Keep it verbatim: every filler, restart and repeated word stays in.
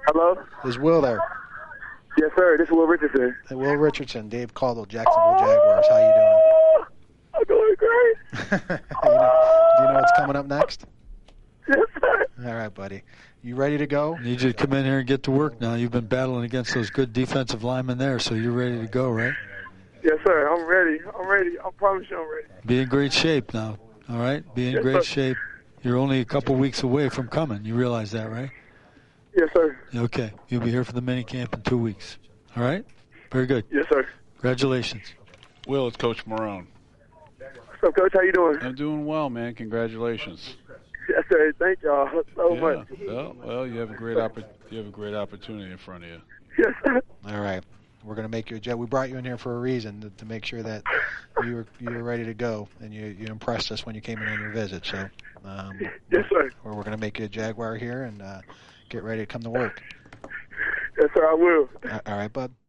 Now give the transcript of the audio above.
Hello? Is Will there? Yes, sir. This is Will Richardson. Hey, Will Richardson, Dave Caldwell, Jacksonville Jaguars. How you doing? I'm doing great. you know, do you know what's coming up next? Yes, sir. All right, buddy. You ready to go? Need you to come in here and get to work now. You've been battling against those good defensive linemen there, so you're ready to go, right? Yes, sir. I'm ready. I'm ready. I promise you I'm ready. Be in great shape now, all right? Be in Yes, great sir. shape. You're only a couple weeks away from coming. You realize that, right? Yes, sir. Okay. You'll be here for the mini camp in two weeks. All right? Very good. Yes, sir. Congratulations. Will, it's Coach Marone. What's up, Coach? How you doing? I'm doing well, man. Congratulations. Yes, sir. Thank y'all so yeah. much. Well, well, you have a great oppor- you have a great opportunity in front of you. Yes, sir. All right. We're going to make you a jet. We brought you in here for a reason, to, to make sure that you were you were ready to go, and you you impressed us when you came in on your visit. So, um, yes, sir. We're, we're going to make you a Jaguar here, and uh, get ready to come to work. Yes, sir. I will. All right, bud.